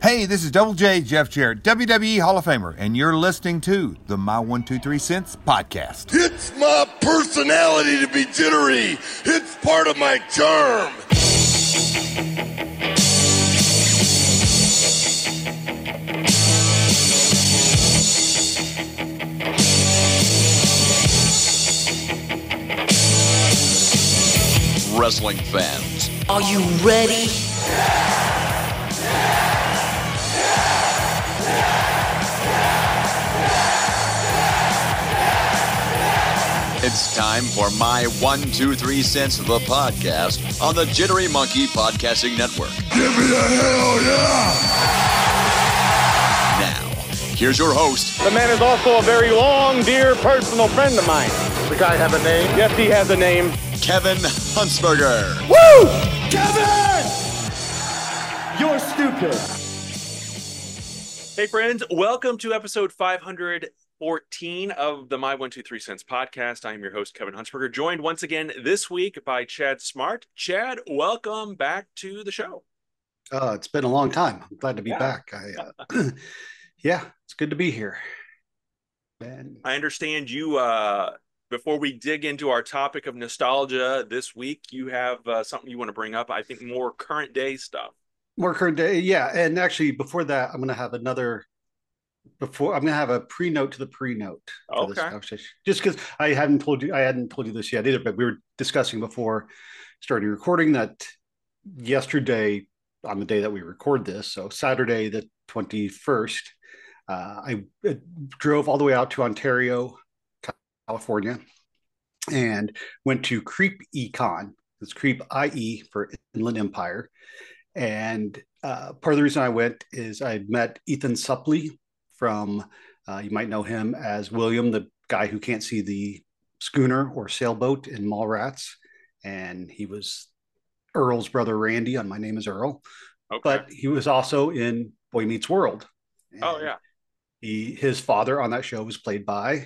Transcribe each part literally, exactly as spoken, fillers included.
Hey, this is Double J, Jeff Jarrett, W W E Hall of Famer, and you're listening to the My one two three Cents podcast. It's my personality to be jittery. It's part of my charm. Wrestling fans, are you ready? It's time for My one two three Cents, the podcast on the Jittery Monkey Podcasting Network. Give me a hell yeah! Now, here's your host. The man is also a very long, dear personal friend of mine. The guy have a name? Yes, he has a name. Kevin Huntsberger. Woo! Kevin! You're stupid. Hey friends, welcome to episode five hundred fourteen of the My one two three Cents podcast. I am your host, Kevin Huntsberger, joined once again this week by Chad Smart. Chad, welcome back to the show. Uh, it's been a long time. I'm glad to be yeah. back. I, uh, yeah, it's good to be here. Man. I understand you, uh, before we dig into our topic of nostalgia this week, you have uh, something you want to bring up. I think more current day stuff. More current day, yeah. And actually, before that, I'm going to have another. Before I'm going to have a pre-note to the pre-note. For okay. This conversation. Just because I hadn't told you, I hadn't told you this yet either. But we were discussing before starting recording that yesterday, on the day that we record this, so Saturday the twenty-first, uh, I uh, drove all the way out to Ontario, California, and went to Creep Econ. It's Creep I E for Inland Empire. And uh, part of the reason I went is I met Ethan Suplee from, uh, you might know him as William, the guy who can't see the schooner or sailboat in Mallrats. And he was Earl's brother, Randy, on My Name is Earl. Okay. But he was also in Boy Meets World. And oh, yeah. He, his father on that show was played by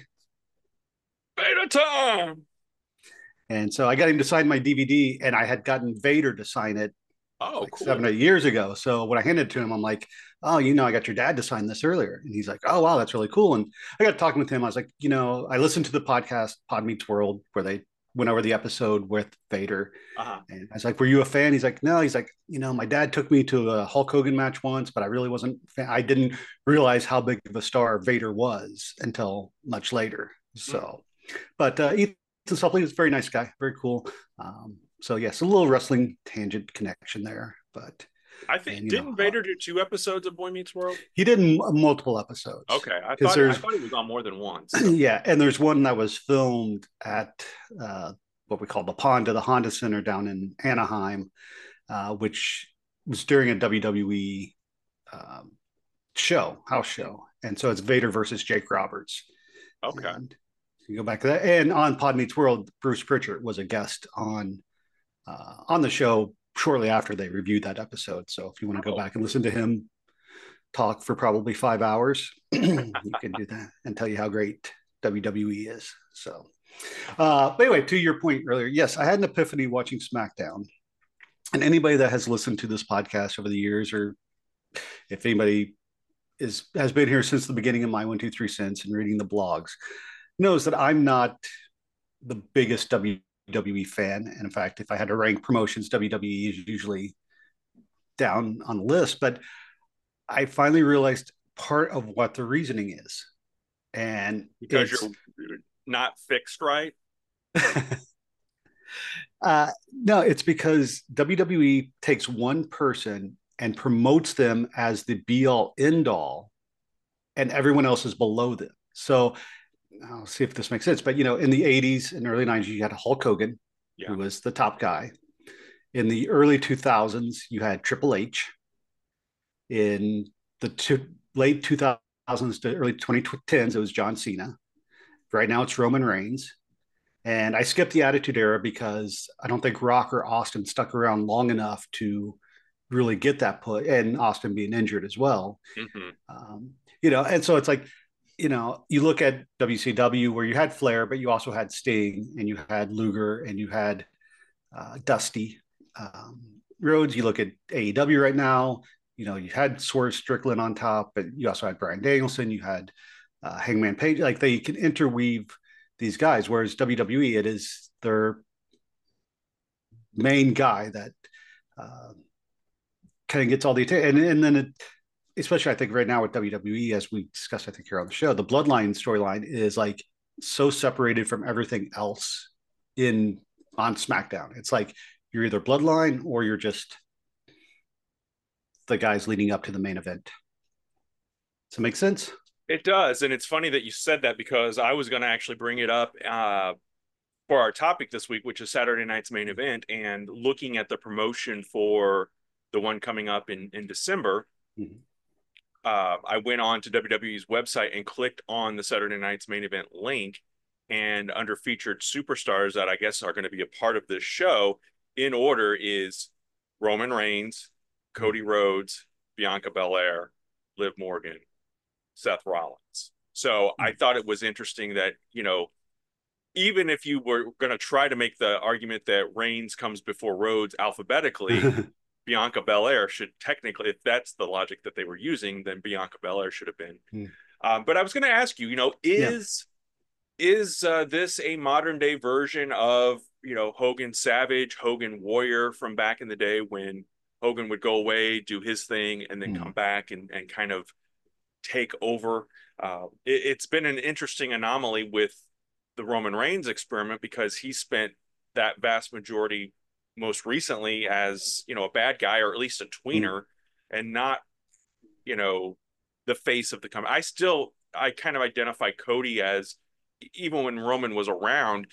Beta Tom. And so I got him to sign my D V D, and I had gotten Vader to sign it Oh, like cool. seven, eight years ago. So when I handed it to him, I'm like, oh, you know, I got your dad to sign this earlier. And he's like, oh, wow, that's really cool. And I got talking with him. I was like, you know, I listened to the podcast Pod Meets World where they went over the episode with Vader. Uh-huh. And I was like, were you a fan? He's like, no. He's like, you know, my dad took me to a Hulk Hogan match once, but I really wasn't, I didn't realize how big of a star Vader was until much later. So, mm-hmm. but uh, Ethan Suplee is a very nice guy, very cool. Um, so yes, a little wrestling tangent connection there, but I think and, didn't know, Vader do two episodes of Boy Meets World? He did m- multiple episodes. Okay, I thought I thought he was on more than once. So. Yeah, and there's one that was filmed at uh, what we call the Pond of the Honda Center down in Anaheim, uh, which was during a W W E um, show, house show, and so it's Vader versus Jake Roberts. Okay, and you go back to that, and on Pod Meets World, Bruce Pritchard was a guest on uh, on the show shortly after they reviewed that episode. So if you want to go back and listen to him talk for probably five hours, you can do that and tell you how great W W E is. So, uh, but anyway, to your point earlier, yes, I had an epiphany watching SmackDown. And anybody that has listened to this podcast over the years, or if anybody is has been here since the beginning of My one two three Cents and reading the blogs, knows that I'm not the biggest W W E fan. And in fact, if I had to rank promotions, W W E is usually down on the list. But I finally realized part of what the reasoning is. And because you're not fixed right? uh, no, it's because W W E takes one person and promotes them as the be-all, end-all, and everyone else is below them. So I'll see if this makes sense. But, you know, in the eighties and early nineties, you had Hulk Hogan, yeah. who was the top guy. In the early two thousands, you had Triple H. In the two, late two thousands to early twenty tens, it was John Cena. Right now, it's Roman Reigns. And I skipped the Attitude Era because I don't think Rock or Austin stuck around long enough to really get that put, and Austin being injured as well. Mm-hmm. Um, you know, and so it's like, you know, you look at W C W where you had Flair, but you also had Sting, and you had Luger, and you had uh, Dusty um, Rhodes. You look at A E W right now, You know, you had Swerve Strickland on top, but you also had Bryan Danielson, you had uh, Hangman Page. Like they can interweave these guys, whereas W W E, it is their main guy that uh, kind of gets all the attention. And, and then it, especially I think right now with W W E, as we discussed, I think here on the show, the Bloodline storyline is like so separated from everything else in on SmackDown. It's like you're either Bloodline or you're just the guys leading up to the main event. Does it make sense? It does. And it's funny that you said that, because I was going to actually bring it up uh, for our topic this week, which is Saturday night's main event, and looking at the promotion for the one coming up in, in December. Mm-hmm. Uh, I went on to W W E's website and clicked on the Saturday night's main event link, and under featured superstars that I guess are going to be a part of this show, in order is Roman Reigns, Cody Rhodes, Bianca Belair, Liv Morgan, Seth Rollins. So I thought it was interesting that, you know, even if you were going to try to make the argument that Reigns comes before Rhodes alphabetically, Bianca Belair should technically, if that's the logic that they were using, then Bianca Belair should have been. Hmm. Um, but I was going to ask you, you know, is yeah. is uh, this a modern day version of, you know, Hogan Savage, Hogan Warrior from back in the day when Hogan would go away, do his thing, and then hmm. come back and, and kind of take over? Uh, it, it's been an interesting anomaly with the Roman Reigns experiment, because he spent that vast majority most recently as, you know, a bad guy, or at least a tweener, mm. and not, you know, the face of the company. I still, I kind of identify Cody as, even when Roman was around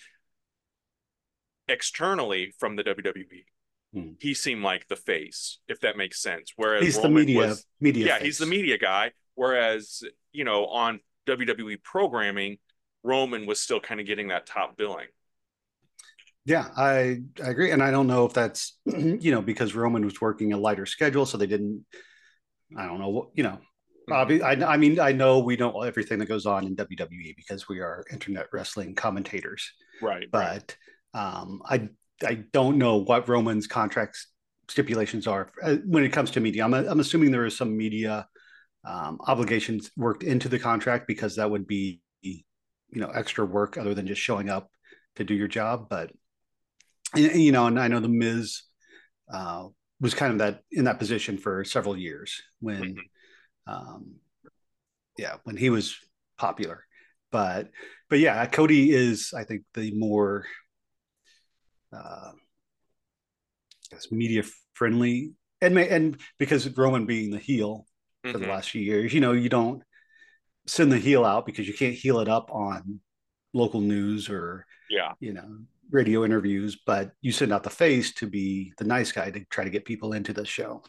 externally from the W W E, mm. he seemed like the face, if that makes sense. Whereas he's Roman the media, was, media yeah, face. He's the media guy. Whereas, you know, on W W E programming, Roman was still kind of getting that top billing. Yeah, I, I agree. And I don't know if that's, you know, because Roman was working a lighter schedule, so they didn't, I don't know, you know, mm-hmm. I, I mean, I know we don't know everything that goes on in W W E because we are internet wrestling commentators. Right. But right. Um, I, I don't know what Roman's contract stipulations are when it comes to media. I'm, I'm assuming there is some media um, obligations worked into the contract, because that would be, you know, extra work other than just showing up to do your job. But, you know, and I know the Miz uh, was kind of that in that position for several years when, mm-hmm. um, yeah, when he was popular. But, but yeah, Cody is, I think, the more, uh, I guess, media friendly, and and because Roman being the heel for mm-hmm. the last few years, you know, you don't send the heel out because you can't heel it up on local news or, yeah, you know, radio interviews, but you send out the face to be the nice guy to try to get people into the show.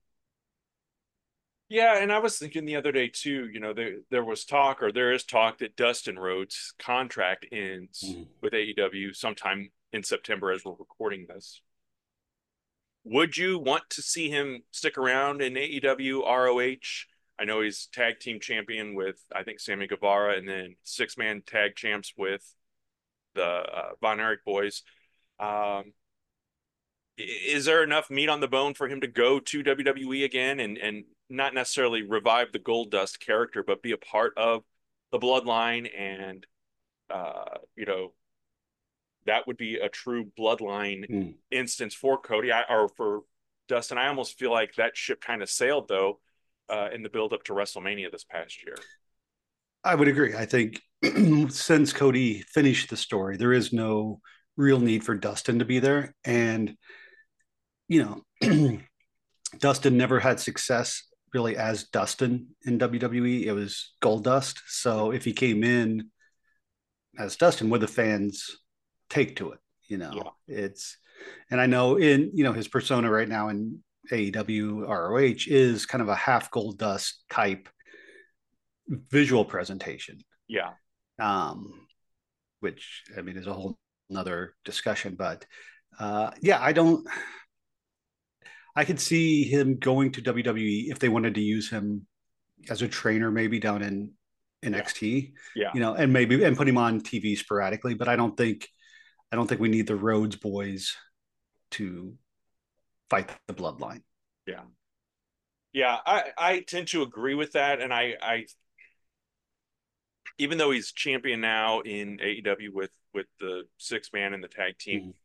Yeah. And I was thinking the other day too, you know, there, there was talk, or there is talk, that Dustin Rhodes' contract ends mm. with A E W sometime in September as we're recording this. Would you want to see him stick around in A E W R O H? I know he's tag team champion with, I think, Sammy Guevara, and then six-man tag champs with the uh, Von Erich boys. Um, is there enough meat on the bone for him to go to W W E again and, and not necessarily revive the Goldust character, but be a part of the Bloodline? And, uh, you know, that would be a true Bloodline mm. instance for Cody I, or for Dustin. I almost feel like that ship kind of sailed, though, Uh, in the build up to WrestleMania this past year. I would agree. I think since Cody finished the story, there is no real need for Dustin to be there. And, you know, Dustin never had success really as Dustin in W W E. It was Goldust. So if he came in as Dustin, would the fans take to it? You know, yeah. It's, and I know in, you know, his persona right now in A E W R O H is kind of a half Goldust type visual presentation. Yeah. Um, which I mean is a whole another discussion, but uh, yeah, I don't, I could see him going to W W E if they wanted to use him as a trainer, maybe down in, in yeah. X T, yeah, you know, and maybe, and put him on T V sporadically, but I don't think, I don't think we need the Rhodes boys to fight the Bloodline. Yeah. Yeah, I, I tend to agree with that. And I, I, even though he's champion now in A E W with, with the six man and the tag team, Mm-hmm.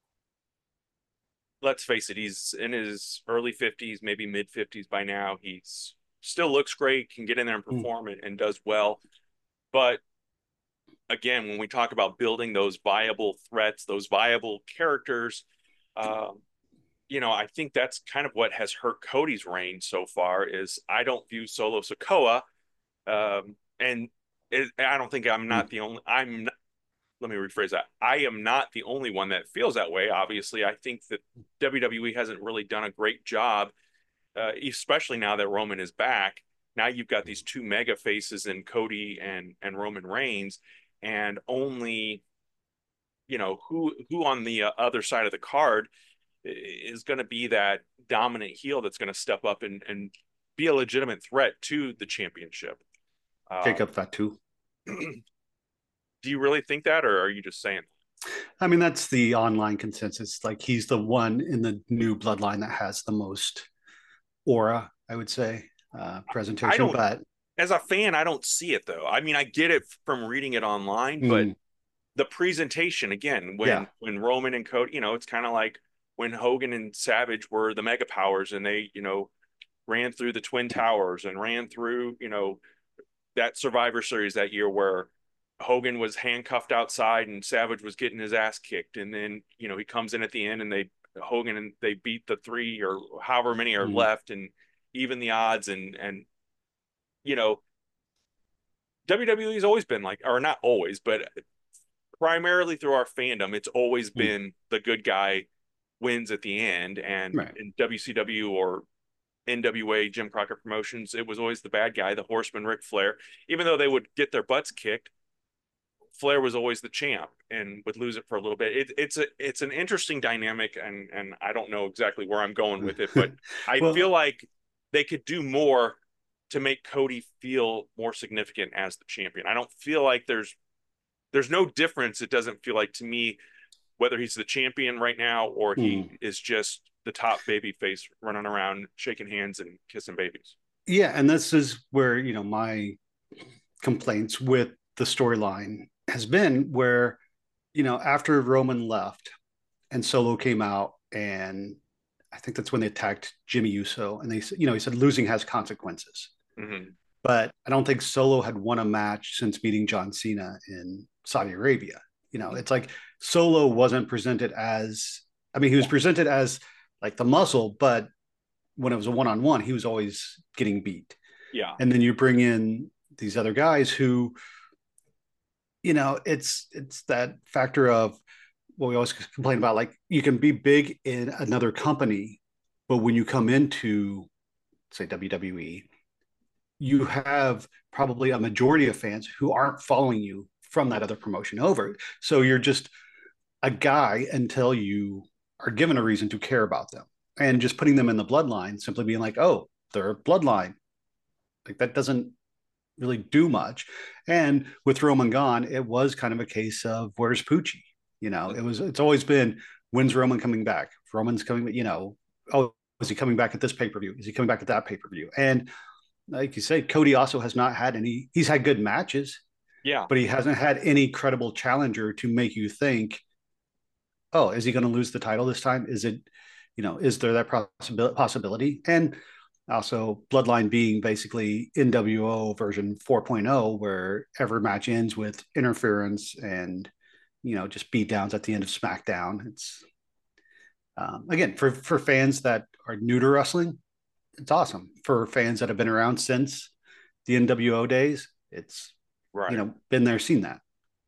let's face it, he's in his early fifties, maybe mid fifties by now. He's still looks great, can get in there and perform and, and does well. But again, when we talk about building those viable threats, those viable characters, um, you know, I think that's kind of what has hurt Cody's reign so far is I don't view Solo Sikoa. Um, and it, I don't think I'm not the only, I'm not, let me rephrase that. I am not the only one that feels that way. Obviously, I think that W W E hasn't really done a great job, uh, especially now that Roman is back. Now you've got these two mega faces in Cody and and Roman Reigns, and only, you know, who who on the uh, other side of the card is going to be that dominant heel that's going to step up and and be a legitimate threat to the championship. Take Um, up that too. do you really think that, or are you just saying? I mean, that's the online consensus. Like he's the one in the new bloodline that has the most aura, I would say, uh, presentation. I don't, but as a fan, I don't see it though. I mean, I get it from reading it online, but mm, the presentation again, when yeah, when Roman and Cody, you know, it's kind of like when Hogan and Savage were the mega powers and they, you know, ran through the Twin Towers and ran through, you know, that Survivor Series that year where Hogan was handcuffed outside and Savage was getting his ass kicked. And then, you know, he comes in at the end and they, Hogan and they beat the three or however many are mm, left and even the odds. And, and, you know, W W E has always been like, or not always, but primarily through our fandom, it's always mm, been the good guy wins at the end. And right. in W C W or N W A, Jim Crockett Promotions, it was always the bad guy, the Horseman, Ric Flair. Even though they would get their butts kicked, Flair was always the champ and would lose it for a little bit. It, it's a it's an interesting dynamic, and and I don't know exactly where I'm going with it, but I Well, feel like they could do more to make Cody feel more significant as the champion. I don't feel like there's there's no difference. It doesn't feel like to me whether he's the champion right now or he mm, is just the top baby face running around shaking hands and kissing babies. yeah, and this is where, you know, my complaints with the storyline has been where, you know, after Roman left and Solo came out, and I think that's when they attacked Jimmy Uso, and they, you know, he said losing has consequences. Mm-hmm. But I don't think Solo had won a match since beating John Cena in Saudi Arabia. You know, it's like Solo wasn't presented as, I mean, he was presented as like the muscle, but when it was a one on one, he was always getting beat. Yeah. And then you bring in these other guys who, you know, it's it's that factor of what we always complain about. Like you can be big in another company, but when you come into, say, W W E, you have probably a majority of fans who aren't following you from that other promotion over. So you're just a guy until you are given a reason to care about them. And just putting them in the bloodline, simply being like, oh, they're bloodline. Like that doesn't really do much. And with Roman gone, it was kind of a case of where's Poochie? You know, it was, it's always been, when's Roman coming back? If Roman's coming, you know, oh, is he coming back at this pay-per-view? Is he coming back at that pay-per-view? And like you said, Cody also has not had any, he's had good matches, Yeah. but he hasn't had any credible challenger to make you think, oh, is he going to lose the title this time? Is it, you know, is there that possibility? And also Bloodline being basically N W O version four point oh, where every match ends with interference and, you know, just beat downs at the end of SmackDown. It's, um, again, for, for fans that are new to wrestling, it's awesome. For fans that have been around since the N W O days, it's, Right. you know, been there, seen that.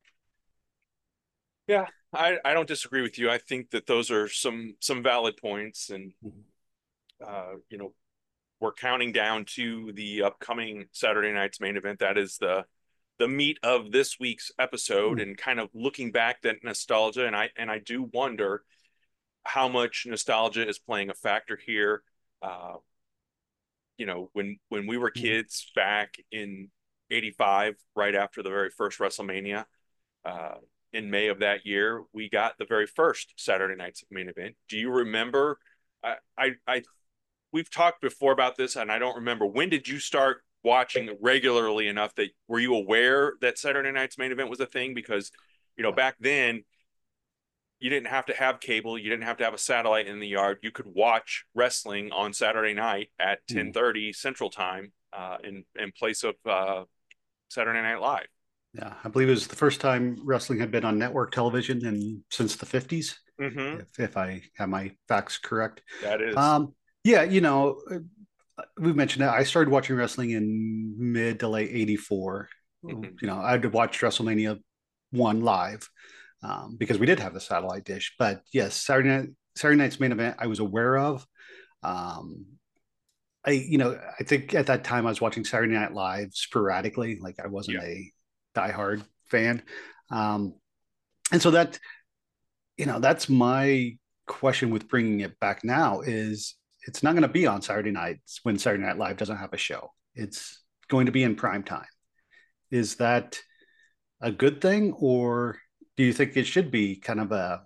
Yeah, I, I don't disagree with you. I think that those are some some valid points, and uh, you know, we're counting down to the upcoming Saturday night's main event. That is the the meat of this week's episode, Mm. and kind of looking back that nostalgia. And I and I do wonder how much nostalgia is playing a factor here. Uh, you know, when when we were kids back in eighty-five, right after the very first WrestleMania, uh, in May of that year, we got the very first Saturday night's main event. Do you remember? I, I, I we've talked before about this, and I don't remember, when did you start watching regularly enough that were you aware that Saturday night's main event was a thing? Because, you know, back then you didn't have to have cable, you didn't have to have a satellite in the yard. You could watch wrestling on Saturday night at ten thirty Central Time uh, in in place of uh, Saturday Night Live. Yeah, I believe it was the first time wrestling had been on network television and since the fifties, mm-hmm. if, if I have my facts correct. That is. Um, yeah, you know, we've mentioned that I started watching wrestling in mid to late eighty-four. Mm-hmm. You know, I had watched WrestleMania one live. Um, because we did have the satellite dish, but yes, Saturday night, Saturday night's main event I was aware of. Um, I, you know, I think at that time I was watching Saturday Night Live sporadically, like I wasn't yeah. a diehard fan, um, and so that, you know, that's my question with bringing it back now is it's not going to be on Saturday nights when Saturday Night Live doesn't have a show. It's going to be in prime time. Is that a good thing, or do you think it should be kind of a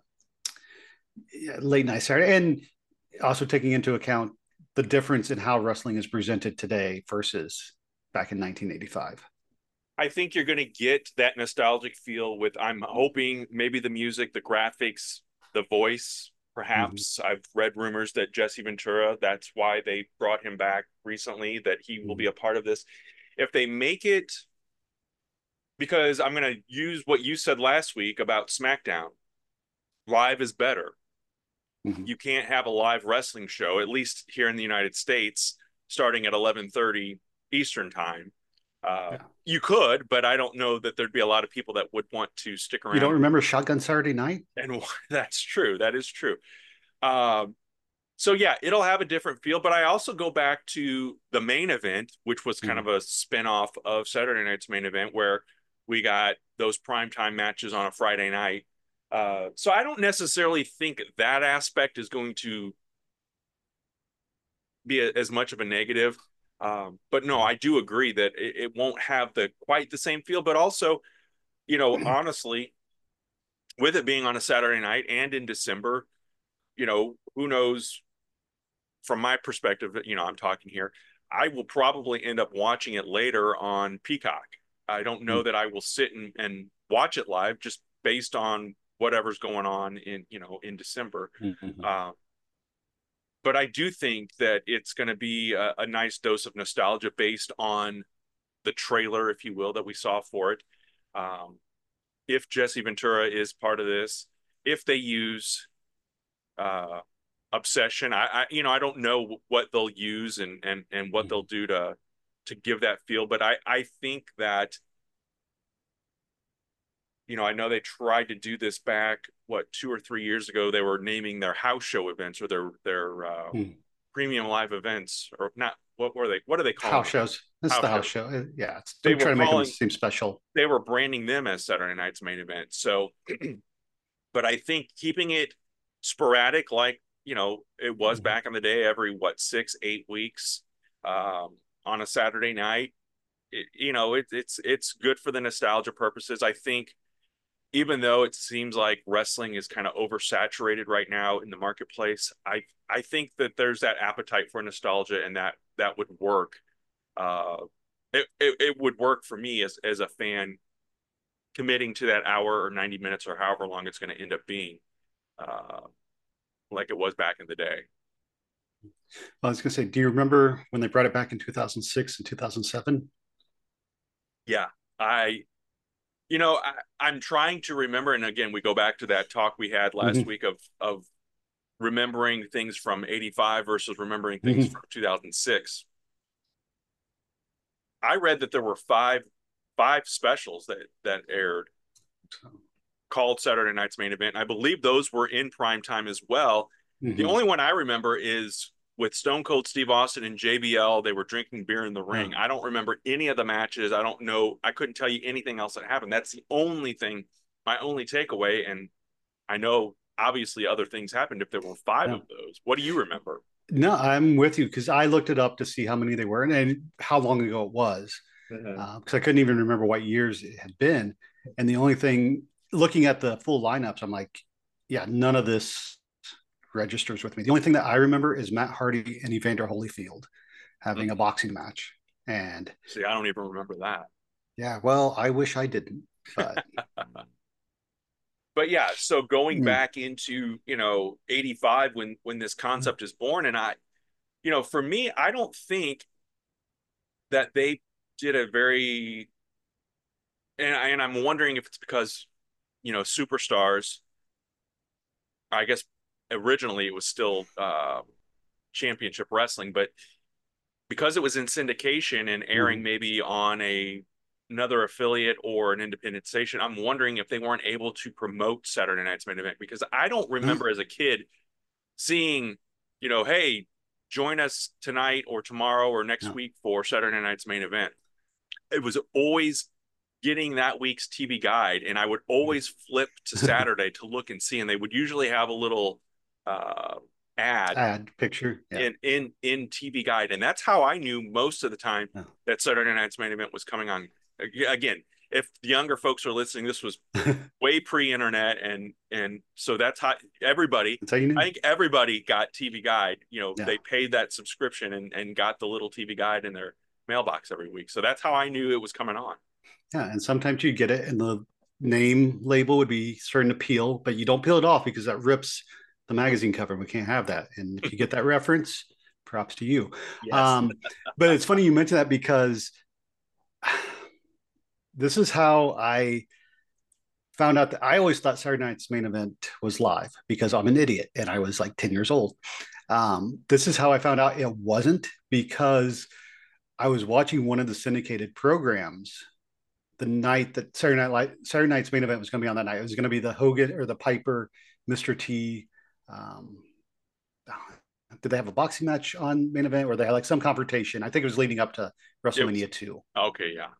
late night Saturday? And also taking into account the difference in how wrestling is presented today versus back in nineteen eighty-five. I think you're going to get that nostalgic feel with, I'm hoping, maybe the music, the graphics, the voice, perhaps. Mm-hmm. I've read rumors that Jesse Ventura, that's why they brought him back recently, that he will mm-hmm. be a part of this. If they make it, because I'm going to use what you said last week about SmackDown. Live is better. Mm-hmm. You can't have a live wrestling show, at least here in the United States, starting at eleven thirty Eastern time. Uh, yeah. You could, but I don't know that there'd be a lot of people that would want to stick around. You don't remember Shotgun Saturday Night? And that's true. That is true. Um, so, yeah, it'll have a different feel. But I also go back to the main event, which was kind mm-hmm. of a spinoff of Saturday night's main event, where we got those primetime matches on a Friday night. Uh, so I don't necessarily think that aspect is going to be a, as much of a negative. Um, but no, I do agree that it, it won't have the quite the same feel. But also, you know, honestly, with it being on a Saturday night and in December, you know, who knows, from my perspective, you know, I'm talking here, I will probably end up watching it later on Peacock. I don't know mm-hmm. that I will sit and, and watch it live just based on whatever's going on in, you know, in December. Mm-hmm. Uh, but I do think that it's going to be a, a nice dose of nostalgia based on the trailer, if you will, that we saw for it. Um, if Jesse Ventura is part of this, if they use uh, Obsession, I, I, you know, I don't know what they'll use and, and, and what mm-hmm. they'll do to, to give that feel. But I, I think that, you know, I know they tried to do this back, what, two or three years ago. They were naming their house show events or their, their uh, hmm. premium live events, or not. What were they? What are they called? House shows. It's house the house show. show. Yeah. It's, they were trying to make them seem special. They were branding them as Saturday night's main event. So, but I think keeping it sporadic, like, you know, it was mm-hmm. back in the day, every, what, six, eight weeks, um, on a Saturday night, it, you know, it, it's it's good for the nostalgia purposes. I think, even though it seems like wrestling is kind of oversaturated right now in the marketplace, I I think that there's that appetite for nostalgia, and that that would work. Uh, it, it it would work for me as as a fan, committing to that hour or ninety minutes or however long it's going to end up being, uh, like it was back in the day. I was going to say, do you remember when they brought it back in two thousand six and two thousand seven? Yeah, I, you know, I, I'm trying to remember. And again, we go back to that talk we had last mm-hmm. week of, of remembering things from eighty-five versus remembering things mm-hmm. from two thousand six. I read that there were five, five specials that, that aired called Saturday Night's Main Event. I believe those were in prime time as well. Mm-hmm. The only one I remember is with Stone Cold Steve Austin and J B L. They were drinking beer in the ring. Mm-hmm. I don't remember any of the matches. I don't know. I couldn't tell you anything else that happened. That's the only thing, my only takeaway. And I know obviously other things happened if there were five yeah. of those. What do you remember? No, I'm with you, because I looked it up to see how many they were and, and how long ago it was, because mm-hmm. uh, I couldn't even remember what years it had been. And the only thing, looking at the full lineups, I'm like, yeah, none of this registers with me. The only thing that I remember is Matt Hardy and Evander Holyfield having Mm-hmm. a boxing match. And See, I don't even remember that. yeah, well, I wish I didn't, but But yeah, so going Mm. back into, you know, eighty-five when when this concept is born, and I, you know, for me, I don't think that they did a very, and, I, and I'm wondering if it's because, you know, superstars, I guess originally it was still uh, championship wrestling, but because it was in syndication and airing Mhm. maybe on a another affiliate or an independent station, I'm wondering if they weren't able to promote Saturday Night's Main Event, because I don't remember as a kid seeing, you know, hey, join us tonight or tomorrow or next No. week for Saturday Night's Main Event. It was always getting that week's T V guide, and I would always flip to Saturday to look and see, and they would usually have a little uh, ad Ad picture. Yeah. in in in T V guide, and that's how I knew most of the time Yeah. that Saturday Night's Main Event was coming on. Again, if the younger folks are listening, this was way pre-internet, and and so that's how everybody. That's how you knew. I think everybody got T V guide. You know, Yeah. they paid that subscription and and got the little T V guide in their mailbox every week. So that's how I knew it was coming on. Yeah, and sometimes you get it, and the name label would be starting to peel, but you don't peel it off because that rips the magazine cover. We can't have that. And if you get that reference, props to you. Yes. Um, but it's funny you mention that because this is how I found out that I always thought Saturday Night's Main Event was live because I'm an idiot and I was like ten years old. Um, this is how I found out it wasn't, because I was watching one of the syndicated programs the night that Saturday Night Live, Saturday Night's Main Event was going to be on that night. It was going to be the Hogan or the Piper, Mister T. Um, did they have a boxing match on Main Event, or they had like some confrontation? I think it was leading up to WrestleMania two. Okay, yeah.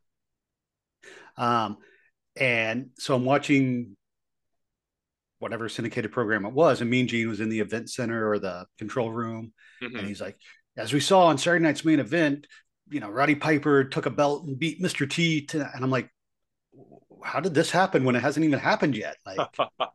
Um, and so I'm watching whatever syndicated program it was, and Mean Gene was in the event center or the control room, Mhm. and he's like, as we saw on Saturday Night's Main Event, you know, Roddy Piper took a belt and beat Mister T to, and I'm like, how did this happen when it hasn't even happened yet? Like,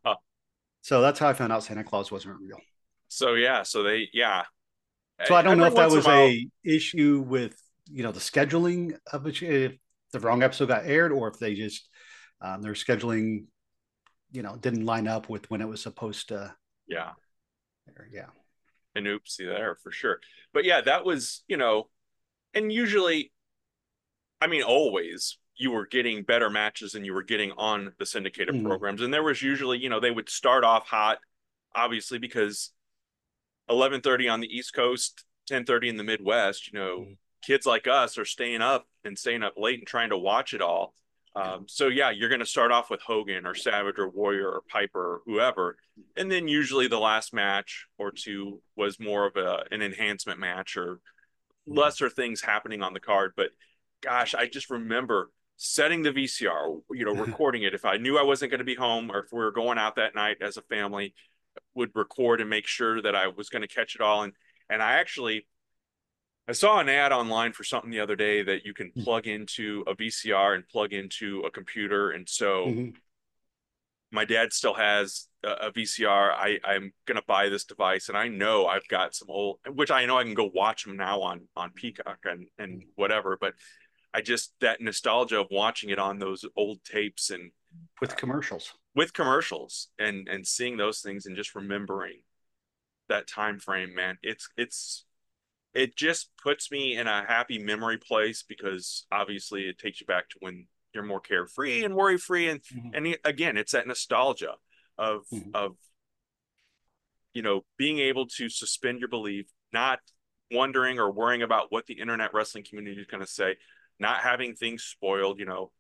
so that's how I found out Santa Claus wasn't real. So yeah, so they yeah. So I don't Every know if that once in was a while- a issue with, you know, the scheduling of it, if the wrong episode got aired, or if they just um, their scheduling, you know, didn't line up with when it was supposed to yeah. air. Yeah. An oopsie there for sure. But yeah, that was, you know, and usually, I mean, always you were getting better matches than you were getting on the syndicated Mhm. programs. And there was usually, you know, they would start off hot, obviously, because eleven thirty on the East Coast, ten thirty in the Midwest, you know, Mhm. kids like us are staying up and staying up late and trying to watch it all. Um, so yeah, you're going to start off with Hogan or Savage or Warrior or Piper or whoever. And then usually the last match or two was more of a, an enhancement match or lesser things happening on the card. But gosh, I just remember setting the V C R, you know, recording it. If I knew I wasn't going to be home, or if we were going out that night as a family, would record and make sure that I was going to catch it all. And, and I actually, I saw an ad online for something the other day that you can plug into a V C R and plug into a computer. And so Mhm. my dad still has a, a V C R. I, I'm going to buy this device, and I know I've got some old, which I know I can go watch them now on, on Peacock and, and whatever, but I just, that nostalgia of watching it on those old tapes and With commercials. with commercials and, and seeing those things and just remembering that time frame, man, it's, it's, it just puts me in a happy memory place, because obviously it takes you back to when you're more carefree and worry free. And, Mhm. and again, it's that nostalgia of, Mhm. of, you know, being able to suspend your belief, not wondering or worrying about what the internet wrestling community is going to say, not having things spoiled, you know,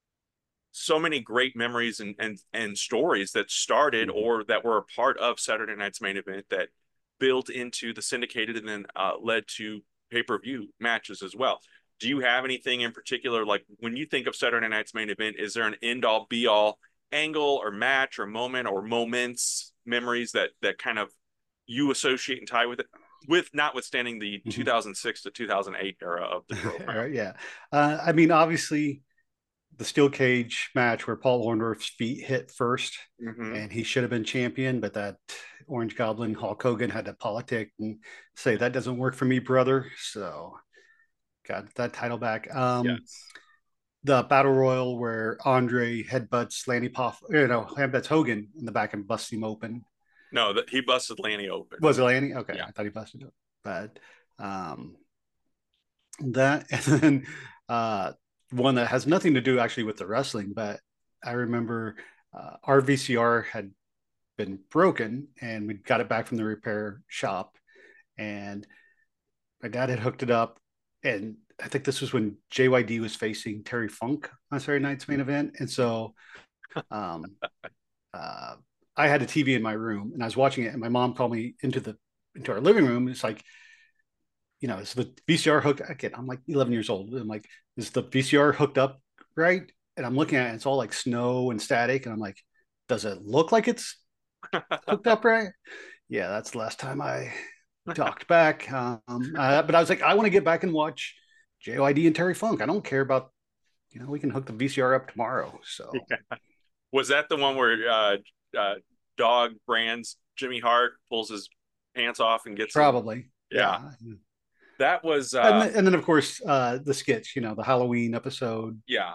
so many great memories and, and, and stories that started Mhm. or that were a part of Saturday Night's Main Event that built into the syndicated and then uh, led to pay-per-view matches as well. Do you have anything in particular, like when you think of Saturday Night's Main Event, is there an end-all be-all angle or match or moment or moments, memories that that kind of you associate and tie with it, with notwithstanding the Mhm. two thousand six to two thousand eight era of the program? Right, yeah. Uh, I mean, obviously, the steel cage match where Paul Orndorff's feet hit first, Mm-hmm. and he should have been champion, but that Orange Goblin Hulk Hogan had to politic and say that doesn't work for me, brother. So got that title back. Um, Yes. The battle royal where Andre headbutts Lanny Poff, you know, headbutts Hogan in the back and busts him open. No, that he busted Lanny open. Was it Lanny? Okay, Yeah. I thought he busted it, but um, that and then uh, one that has nothing to do actually with the wrestling, but I remember uh, our V C R had been broken and we got it back from the repair shop, and my dad had hooked it up, and I think this was when J Y D was facing Terry Funk on Saturday Night's Main Event, and so um, uh, I had a T V in my room and I was watching it, and my mom called me into the into our living room. It's like, you know, is the V C R hooked? Again, I'm like eleven years old. I'm like, is the V C R hooked up right? And I'm looking at it, it's all like snow and static, and I'm like, does it look like it's hooked up right? Yeah, that's the last time I talked back. Um, uh, but I was like, I want to get back and watch J Y D and Terry Funk. I don't care about, you know, we can hook the V C R up tomorrow. So Yeah. Was that the one where uh, uh, Dog Brands Jimmy Hart pulls his pants off and gets probably, him? Yeah. yeah. That was, uh, and, then, and then of course uh, the skits, you know, the Halloween episode. Yeah.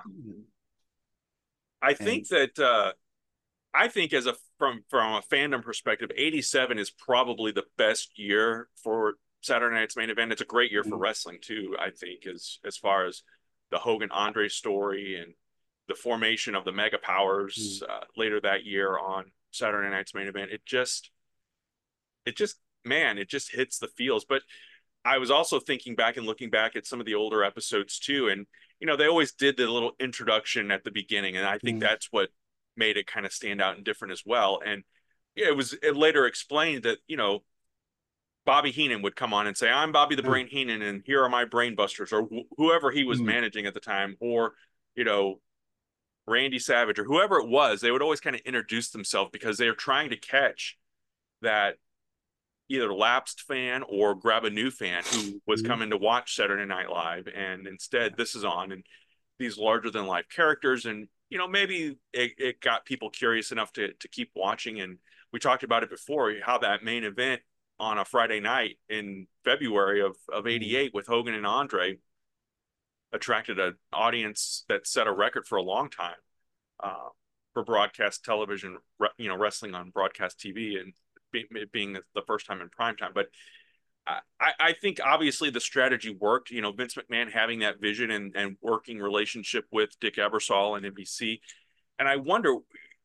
I think and, that uh, I think as a from from a fandom perspective, eighty-seven is probably the best year for Saturday Night's Main Event. It's a great year for mm-hmm. wrestling too, I think, as as far as the Hogan Andre story and the formation of the Mega Powers mm-hmm. uh, later that year on Saturday Night's Main Event. It just it just man, it just hits the feels. But I was also thinking back and looking back at some of the older episodes too, and you know, they always did the little introduction at the beginning, and I think mm-hmm. that's what made it kind of stand out and different as well. And it was it later explained that, you know, Bobby Heenan would come on and say, I'm Bobby the Brain Heenan, and here are my brain busters, or wh- whoever he was mm. managing at the time, or, you know, Randy Savage, or whoever it was. They would always kind of introduce themselves because they were trying to catch that either lapsed fan or grab a new fan who was mm. coming to watch Saturday Night Live. And instead, this is on, and these larger than life characters. And, you know, maybe it, it got people curious enough to to keep watching. And we talked about it before, how that main event on a Friday night in February of, of eighty-eight with Hogan and Andre attracted an audience that set a record for a long time uh, for broadcast television, you know, wrestling on broadcast T V, and be, being the first time in prime time. But I, I think obviously the strategy worked. You know, Vince McMahon having that vision and, and working relationship with Dick Ebersol and N B C. And I wonder,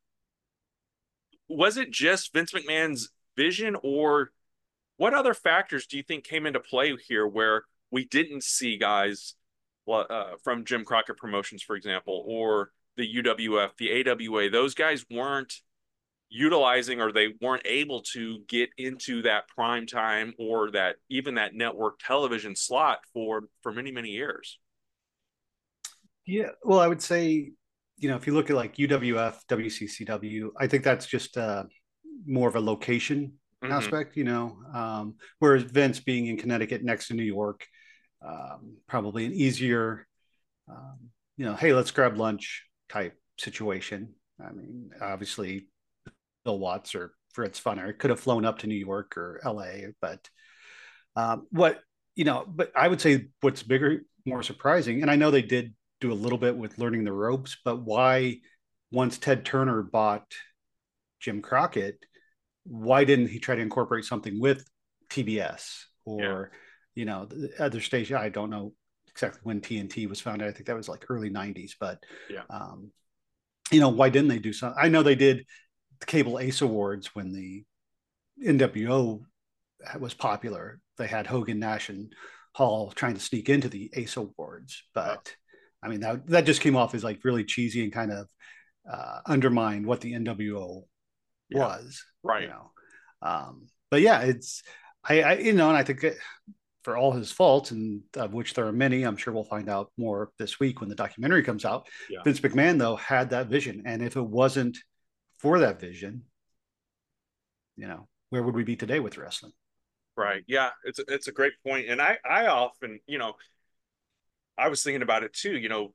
was it just Vince McMahon's vision, or what other factors do you think came into play here where we didn't see guys uh, from Jim Crockett Promotions, for example, or the U W F, the A W A? Those guys weren't utilizing, or they weren't able to get into that prime time or that even that network television slot for for many many years. Yeah, well, I would say, you know, if you look at like U W F, W C C W, I think that's just uh, more of a location mm-hmm. aspect, you know, um, whereas Vince being in Connecticut next to New York, um, probably an easier, um, you know, hey, let's grab lunch type situation. I mean, obviously, Bill Watts or Fritz Funner could have flown up to New York or L A, but um, what, you know, but I would say what's bigger, more surprising, and I know they did do a little bit with learning the ropes, but why, once Ted Turner bought Jim Crockett, why didn't he try to incorporate something with T B S or, yeah. you know, the other station? I don't know exactly when T N T was founded. I think that was like early nineties, but, yeah. um, you know, why didn't they do something? I know they did the Cable Ace Awards when the N W O was popular. They had Hogan, Nash, and Hall trying to sneak into the Ace Awards, but oh. I mean, that, that just came off as like really cheesy and kind of uh, undermined what the N W O yeah. was. Right. You know? Um, but yeah, it's, I, I, you know, and I think it, for all his faults, and of which there are many, I'm sure we'll find out more this week when the documentary comes out. Yeah. Vince McMahon, though, had that vision. And if it wasn't for that vision, you know, where would we be today with wrestling? Right. Yeah. It's, it's a great point. And I, I often, you know, I was thinking about it too, you know,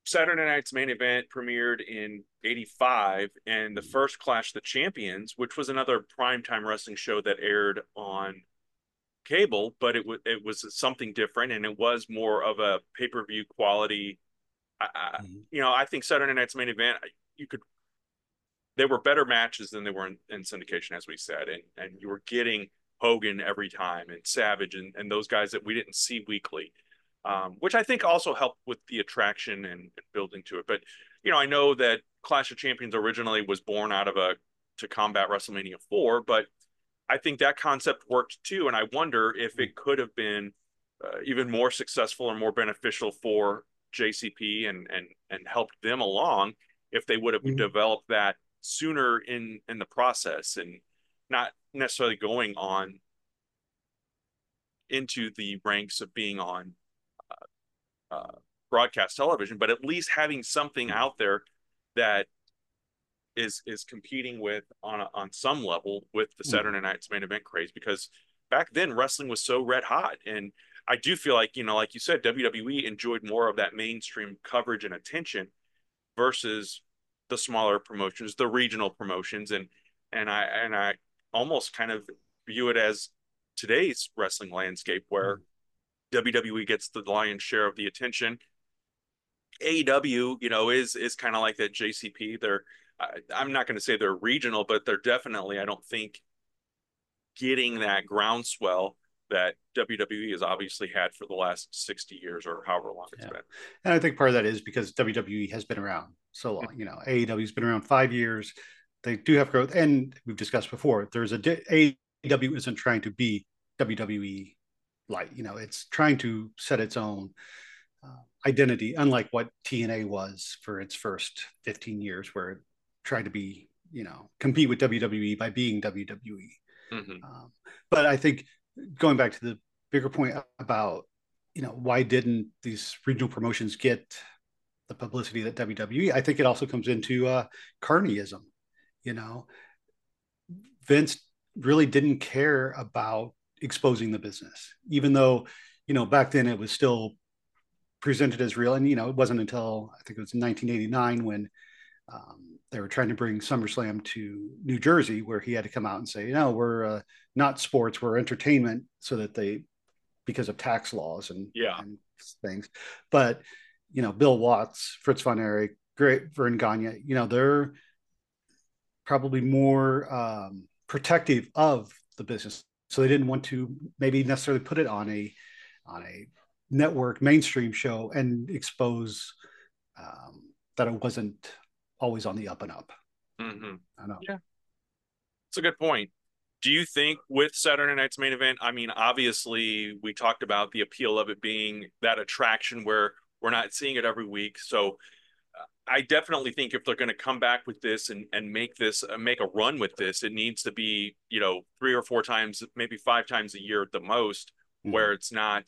Saturday Night's Main Event premiered in eighty-five, and the first Clash of the Champions, which was another primetime wrestling show that aired on cable, but it was it was something different, and it was more of a pay-per-view quality. I, mm-hmm. You know, I think Saturday Night's Main Event, you could, they were better matches than they were in, in syndication, as we said, and and you were getting Hogan every time, and Savage, and and those guys that we didn't see weekly. Um, which I think also helped with the attraction and, and building to it. But, you know, I know that Clash of Champions originally was born out of a to combat WrestleMania four, but I think that concept worked too. And I wonder if it could have been uh, even more successful or more beneficial for J C P and and and helped them along if they would have mm-hmm. developed that sooner in in the process, and not necessarily going on into the ranks of being on Uh, broadcast television, but at least having something out there that is is competing with on a, on some level with the Saturday Night's Main Event craze, because back then wrestling was so red hot. And I do feel like, you know, like you said, W W E enjoyed more of that mainstream coverage and attention versus the smaller promotions, the regional promotions, and and I and I almost kind of view it as today's wrestling landscape, where mm. W W E gets the lion's share of the attention. A E W, you know, is is kind of like that J C P. They're, I, I'm not going to say they're regional, but they're definitely, I don't think, getting that groundswell that W W E has obviously had for the last sixty years or however long it's yeah. been. And I think part of that is because W W E has been around so long. You know, A E W's been around five years. They do have growth. And we've discussed before, there's a A E W isn't trying to be W W E. Like, you know, it's trying to set its own uh, identity, unlike what T N A was for its first fifteen years, where it tried to be, you know, compete with W W E by being W W E. Mm-hmm. Um, but I think going back to the bigger point about, you know, why didn't these regional promotions get the publicity that W W E? I think it also comes into uh, carnyism. You know, Vince really didn't care about exposing the business, even though, you know, back then it was still presented as real. And, you know, it wasn't until I think it was in nineteen eighty-nine when um, they were trying to bring SummerSlam to New Jersey, where he had to come out and say, you know, we're uh, not sports, we're entertainment, so that they, because of tax laws and, yeah. and things. But, you know, Bill Watts, Fritz von Erich, Great Vern Gagne, you know, they're probably more um, protective of the business. So they didn't want to maybe necessarily put it on a on a network mainstream show and expose um, that it wasn't always on the up and up. Mm-hmm. I know. Yeah, it's a good point. Do you think with Saturday Night's Main Event, I mean, obviously we talked about the appeal of it being that attraction where we're not seeing it every week. So I definitely think if they're going to come back with this and, and make this uh, make a run with this, it needs to be, you know, three or four times, maybe five times a year at the most, mm-hmm. where it's not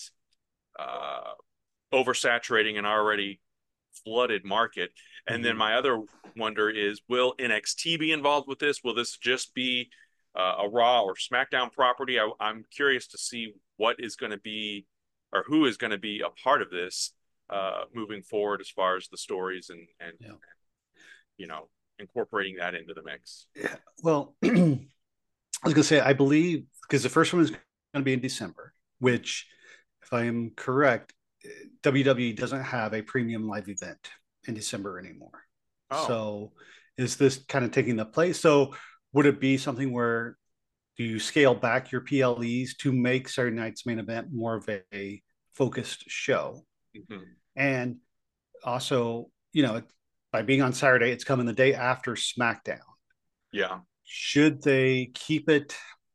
uh, oversaturating an already flooded market. And mm-hmm. then my other wonder is, will N X T be involved with this? Will this just be uh, a Raw or SmackDown property? I, I'm curious to see what is going to be, or who is going to be a part of this. Uh, moving forward as far as the stories and, and, yeah. and, you know, incorporating that into the mix. Yeah. Well, I was going to say, I believe, because the first one is going to be in December, which, if I am correct, W W E doesn't have a premium live event in December anymore. Oh. So is this kind of taking the place? So would it be something where do you scale back your P L Es to make Saturday Night's Main Event more of a, a focused show? Mm-hmm. And also, you know, by being on Saturday, it's coming the day after SmackDown. Yeah. Should they keep it,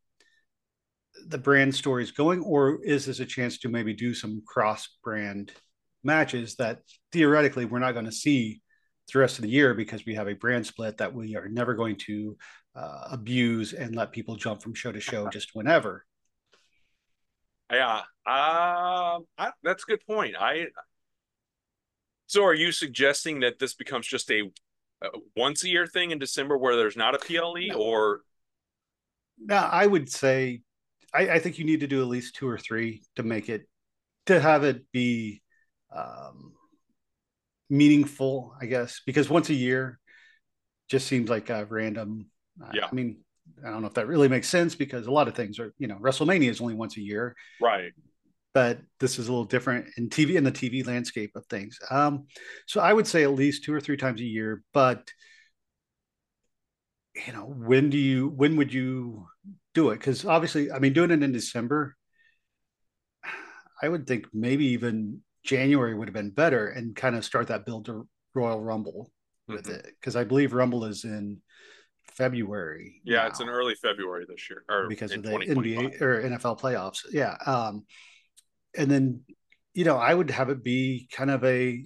the brand stories going, or is this a chance to maybe do some cross-brand matches that theoretically we're not going to see the rest of the year because we have a brand split that we are never going to uh, abuse and let people jump from show to show just whenever? Yeah, uh, I, that's a good point. I so are you suggesting that this becomes just a, a once a year thing in December where there's not a P L E? No. Or no, I would say I, I think you need to do at least two or three to make it, to have it be um, meaningful, I guess, because once a year just seems like a random. Yeah. I mean, I don't know if that really makes sense because a lot of things are, you know, WrestleMania is only once a year, right? But this is a little different in T V in the T V landscape of things. Um, so I would say at least two or three times a year. But you know, when do you when would you do it? Because obviously, I mean, doing it in December, I would think maybe even January would have been better and kind of start that build to Royal Rumble with mm-hmm. it. Because I believe Rumble is in February. Yeah, now, it's in early February this year, or because in of the N B A or N F L playoffs. Yeah. Um, and then, you know, I would have it be kind of a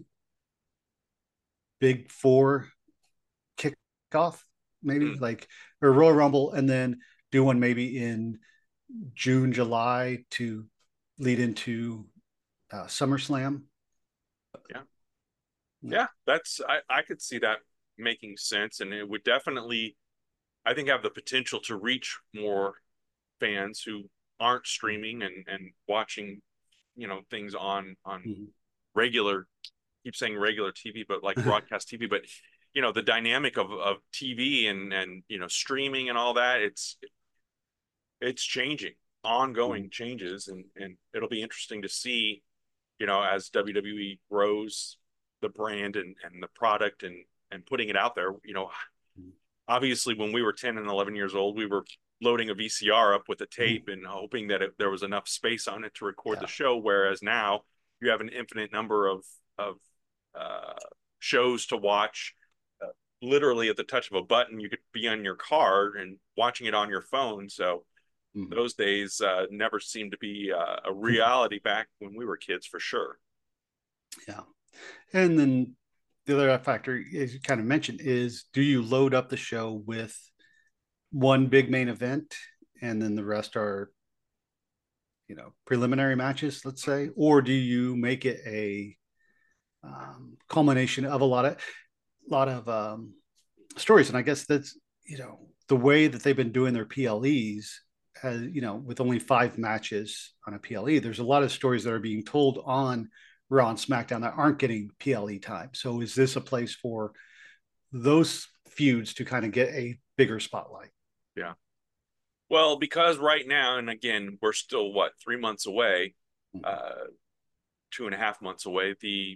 big four kickoff, maybe mm. like or Royal Rumble, and then do one maybe in June, July to lead into uh, SummerSlam. Yeah. Yeah, that's I, I could see that making sense, and it would definitely, I think, have the potential to reach more fans who aren't streaming and, and watching, you know, things on on mm-hmm. regular, keep saying regular T V, but like broadcast T V. But you know, the dynamic of, of T V and and you know streaming and all that, it's it's changing, ongoing mm-hmm. changes, and and it'll be interesting to see, you know, as W W E grows the brand and and the product and and putting it out there. You know, mm-hmm. obviously when we were ten and eleven years old, we were loading a V C R up with a tape mm-hmm. and hoping that it, there was enough space on it to record yeah. the show. Whereas now you have an infinite number of, of uh, shows to watch. Uh, literally at the touch of a button, you could be on your car and watching it on your phone. So mm-hmm. those days uh, never seemed to be uh, a reality back when we were kids, for sure. Yeah. And then the other factor, as you kind of mentioned, is do you load up the show with one big main event and then the rest are, you know, preliminary matches, let's say, or do you make it a um, culmination of a lot of lot of um, stories? And I guess that's, you know, the way that they've been doing their P L Es, has, you know, with only five matches on a P L E, there's a lot of stories that are being told on Raw and SmackDown that aren't getting P L E time. So is this a place for those feuds to kind of get a bigger spotlight? Yeah. Well, because right now, and again, we're still, what, three months away, uh, two and a half months away, the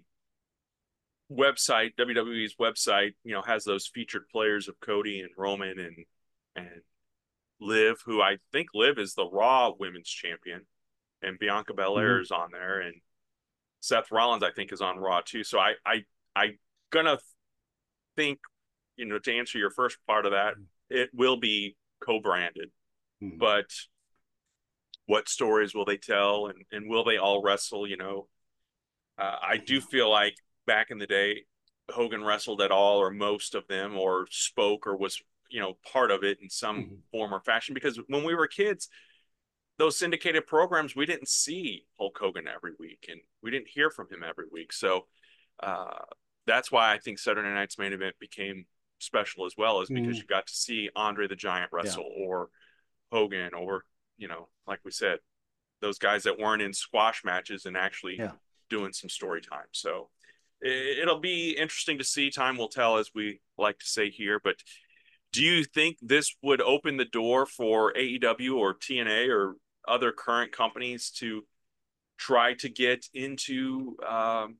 website, W W E's website, you know, has those featured players of Cody and Roman and and Liv, who I think Liv is the Raw Women's Champion, and Bianca Belair mm-hmm. is on there, and Seth Rollins, I think, is on Raw too. So I, I, I gonna think, you know, to answer your first part of that, it will be co-branded, mm-hmm. but what stories will they tell, and and will they all wrestle? You know, uh, I do feel like back in the day, Hogan wrestled at all or most of them, or spoke or was, you know, part of it in some mm-hmm. form or fashion. Because when we were kids, those syndicated programs, we didn't see Hulk Hogan every week, and we didn't hear from him every week. So uh, that's why I think Saturday Night's Main Event became special as well, is because mm. you got to see Andre the Giant wrestle, yeah. or Hogan, or, you know, like we said, those guys that weren't in squash matches and actually yeah. doing some story time. So it, it'll be interesting to see. Time will tell, as we like to say here. But do you think this would open the door for A E W or T N A or other current companies to try to get into, um,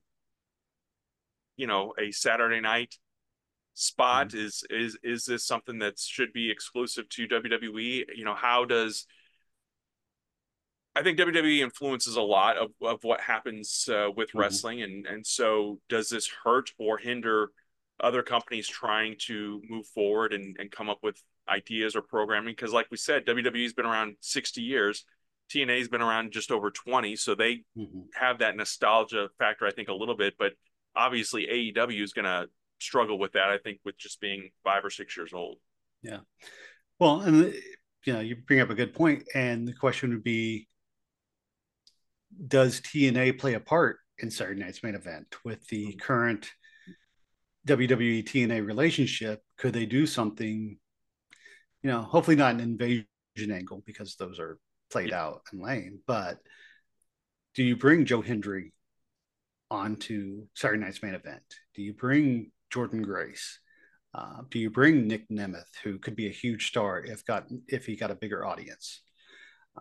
you know, a Saturday night spot? Mm-hmm. Is is is this something that should be exclusive to W W E? You know, how does, I think W W E influences a lot of, of what happens uh, with mm-hmm. wrestling, and and so does this hurt or hinder other companies trying to move forward and, and come up with ideas or programming? Because like we said, W W E's been around sixty years, T N A's been around just over twenty, so they mm-hmm. have that nostalgia factor, I think, a little bit, but obviously A E W is going to struggle with that, I think, with just being five or six years old. Yeah. Well, and you know, you bring up a good point, and the question would be, does T N A play a part in Saturday Night's Main Event with the mm-hmm. current W W E T N A relationship? Could they do something, you know, hopefully not an invasion angle, because those are played yeah. out and lame, but do you bring Joe Hendry onto Saturday Night's Main Event? Do you bring Jordan Grace? Uh, do you bring Nick Nemeth, who could be a huge star if got if he got a bigger audience? Uh,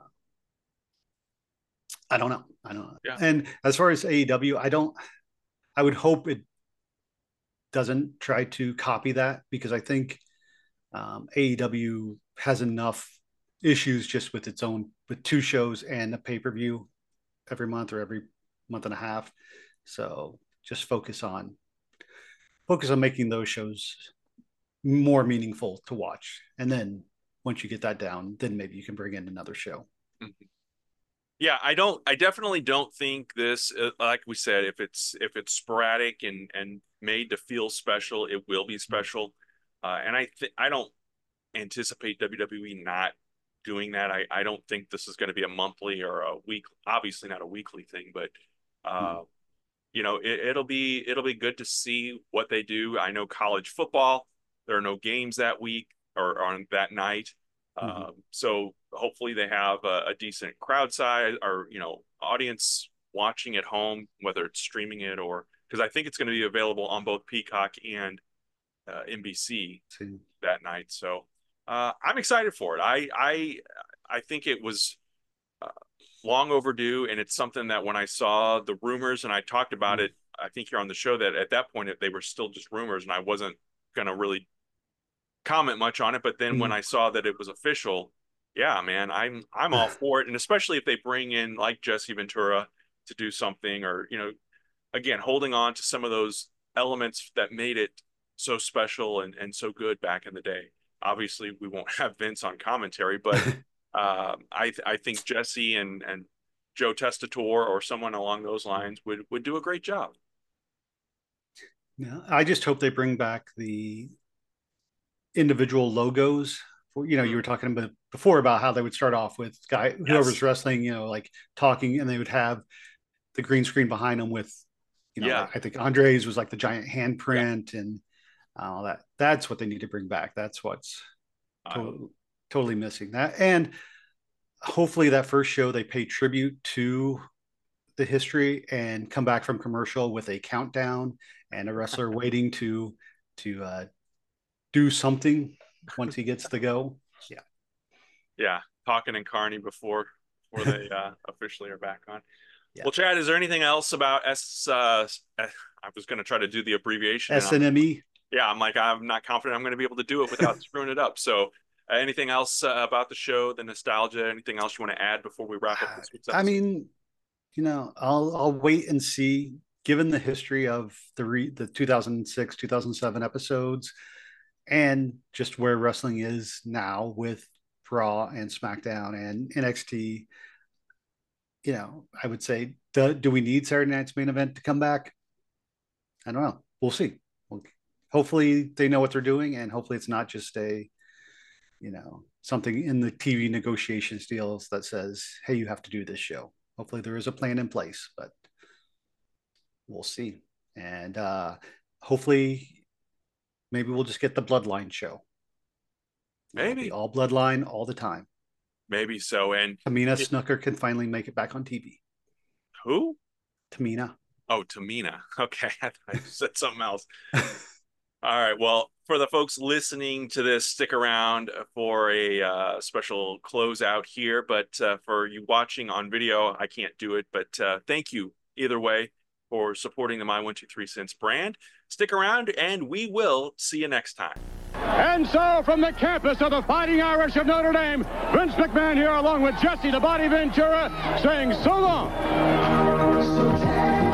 I don't know. I don't know. Yeah. And as far as A E W, I don't. I would hope it doesn't try to copy that, because I think um, A E W has enough issues just with its own, with two shows and a pay-per-view every month or every month and a half. So just focus on focus on making those shows more meaningful to watch. And then once you get that down, then maybe you can bring in another show. Mm-hmm. Yeah, I don't, I definitely don't think this, uh, like we said, if it's, if it's sporadic and, and made to feel special, it will be special. Uh, and I think, I don't anticipate W W E not doing that. I, I don't think this is going to be a monthly or a week, obviously not a weekly thing, but, uh, mm-hmm. you know, it, it'll be, it'll be good to see what they do. I know college football, there are no games that week or on that night. Mm-hmm. Um, so hopefully they have a, a decent crowd size or, you know, audience watching at home, whether it's streaming it or, because I think it's going to be available on both Peacock and uh, N B C See. that night. So uh, I'm excited for it. I I I think it was uh, long overdue, and it's something that when I saw the rumors and I talked about mm-hmm. it, I think you're on the show, that at that point they were still just rumors, and I wasn't going to really comment much on it. But then mm-hmm. when I saw that it was official, yeah, man, I'm I'm all for it. And especially if they bring in like Jesse Ventura to do something, or, you know, again, holding on to some of those elements that made it so special and, and so good back in the day. Obviously, we won't have Vince on commentary, but uh, I I think Jesse and, and Joe Testator or someone along those lines would, would do a great job. Yeah, I just hope they bring back the individual logos. For, you know, you were talking about before about how they would start off with guy whoever's yes. wrestling, you know, like talking, and they would have the green screen behind them with, you know, yeah. like, I think Andre's was like the giant handprint yeah. and all that. That's what they need to bring back. That's what's to- um, totally missing that. And hopefully that first show they pay tribute to the history and come back from commercial with a countdown and a wrestler waiting to to uh, do something once he gets to go. Yeah. Yeah. Talking and Carney before, before they uh, officially are back on. Yeah. Well, Chad, is there anything else about S, uh, I was going to try to do the abbreviation. S N M E. Yeah. I'm like, I'm not confident I'm going to be able to do it without screwing it up. So uh, anything else uh, about the show, the nostalgia, anything else you want to add before we wrap up this week's episode? I mean, you know, I'll, I'll wait and see, given the history of the re, the two thousand six, two thousand seven episodes, and just where wrestling is now with Raw and SmackDown and N X T, you know, I would say, do, do we need Saturday Night's Main Event to come back? I don't know. We'll see. We'll, hopefully they know what they're doing, and hopefully it's not just a, you know, something in the T V negotiations deals that says, hey, you have to do this show. Hopefully there is a plan in place, but we'll see. And uh, hopefully maybe we'll just get the Bloodline show. Maybe all Bloodline all the time. Maybe so. And Tamina it, Snuka can finally make it back on T V. Who? Tamina. Oh, Tamina. Okay. I thought I said something else. All right. Well, for the folks listening to this, stick around for a uh, special closeout here. But uh, for you watching on video, I can't do it. But uh, thank you either way for supporting the My one two three Cents brand. Stick around, and we will see you next time. And so, from the campus of the Fighting Irish of Notre Dame, Vince McMahon here along with Jesse the Body Ventura saying so long.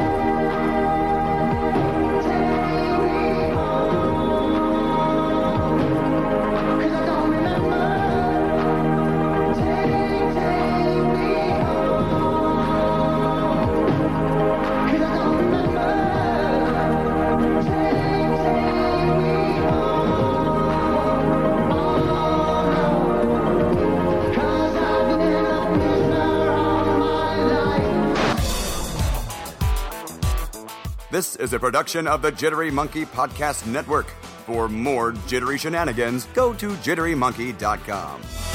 This is a production of the Jittery Monkey Podcast Network. For more jittery shenanigans, go to jittery monkey dot com.